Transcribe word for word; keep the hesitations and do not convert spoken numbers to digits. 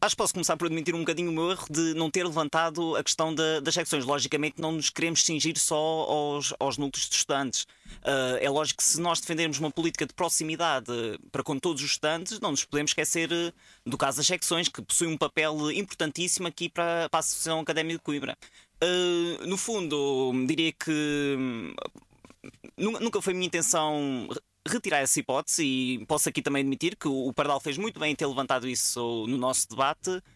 Acho que posso começar por admitir um bocadinho o meu erro de não ter levantado a questão da- das secções. Logicamente, não nos queremos cingir só aos, aos núcleos de estudantes. Ah, é lógico que se nós defendermos uma política de proximidade eh, para com todos os estudantes, não nos podemos esquecer eh, do caso das secções, que possuem um papel importantíssimo aqui para, para a Associação Académica de Coimbra. Ah, no fundo, diria que hum, nu- nunca foi minha intenção re- retirar essa hipótese, e posso aqui também admitir que o o Pardal fez muito bem em ter levantado isso no nosso debate.